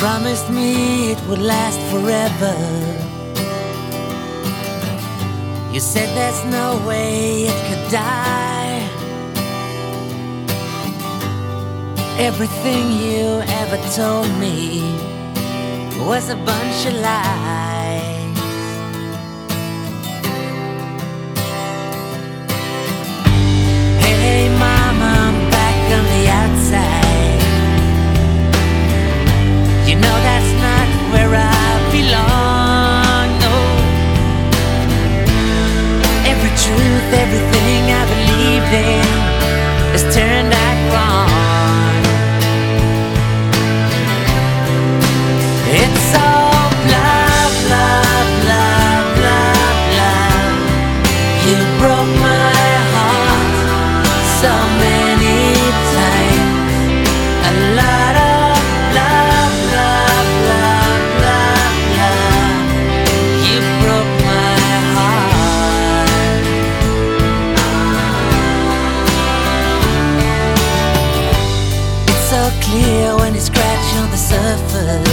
promised me it would last forever. You said there's no way it could die. Everything you ever told me was a bunch of lies. Hey mama, I'm back on the outside. You know that's not where I belong, no. Every truth, everything I believed in has turned out wrong. It's all blah, blah, blah, blah, blah. You broke my heart so many times. A lot of blah, blah, blah, blah, blah. You broke my heart. It's so clear when you scratch on the surface,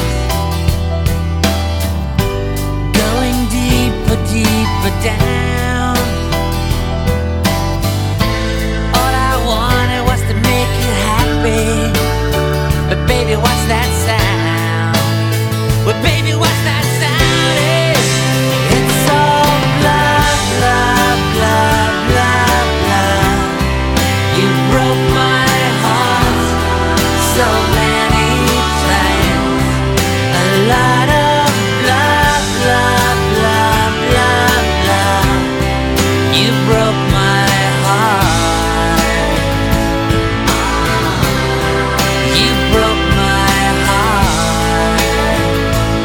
deeper down. All I wanted was to make you happy, but baby, what's that sound? Well, baby, what's that sound? It's all blah, blah, blah, blah, blah. You broke my heart so many times. A lot of blah, blah, blah. You broke my heart. You broke my heart.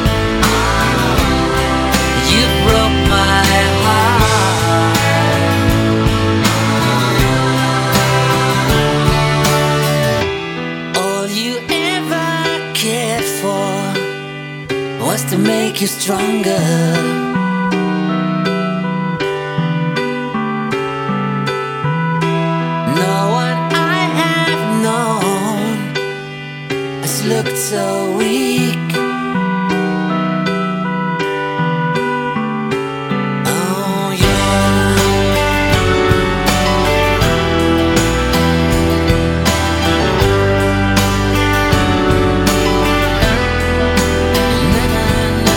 You broke my heart. All you ever cared for was to make you stronger. Looked so weak. Oh yeah. Na, na, na.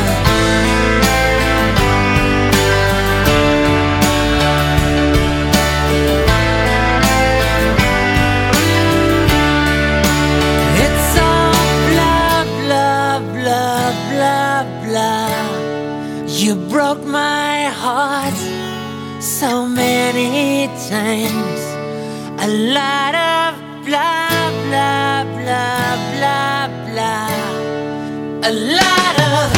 You broke my heart so many times. A lot of blah, blah, blah, blah, blah. A lot of